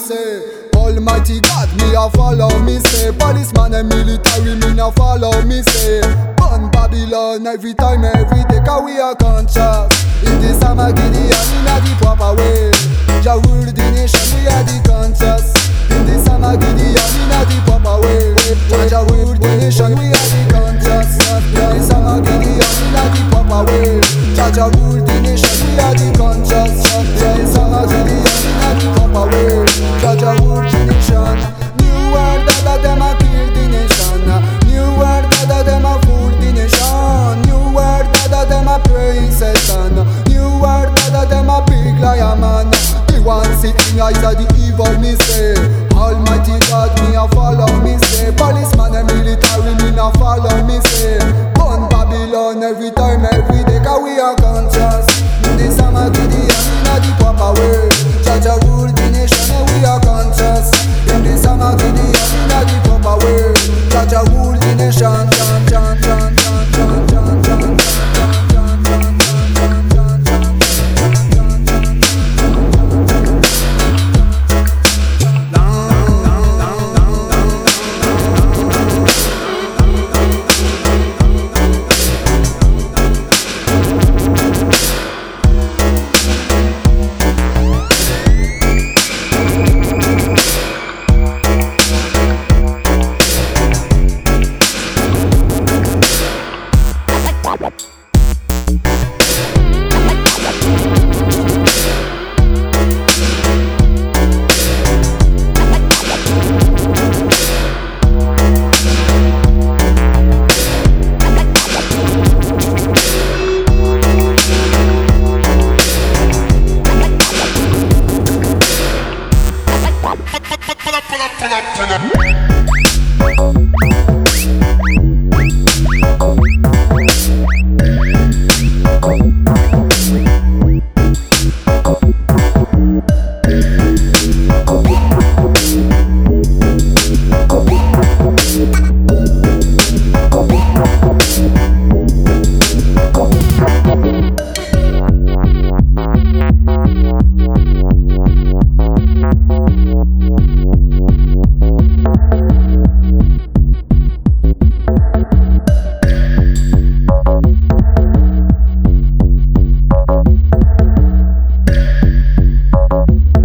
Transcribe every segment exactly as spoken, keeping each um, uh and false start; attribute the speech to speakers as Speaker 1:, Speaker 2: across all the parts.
Speaker 1: say. Almighty God, me a follow me say. Policeman and military, me no follow me say. Burn Babylon every time, every day, cause we are conscious. In this Armageddon, in a the proper way. Jah rule the nation, we are the conscious. In this Armageddon, in a the proper way. Jah rule the nation, we are the conscious. In this Armageddon, in a the proper way. Jah rule the nation, we are the conscious. In this Armageddon, in a the proper way. Jah rule the nation. New world, that them a kill the nation. New world, that them a fool the nation. New world, that them a praise Satan. New world, that them a big liar man. Me want see in eyes of the evil, me say. Almighty God, me a follow, me say. Policeman and military, me no follow, me say. Burn Babylon every time, every day, cause we are conscious. In this Armageddon, in a the proper way. Jah rule the nation, and we are conscious. In this Armageddon, in a the proper way. Jah rule the nation, John, John, John, John, John, John, John, John.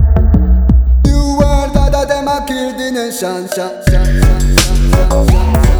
Speaker 1: Kill the nation, shan, shan, shan, shan, shan, shan, shan.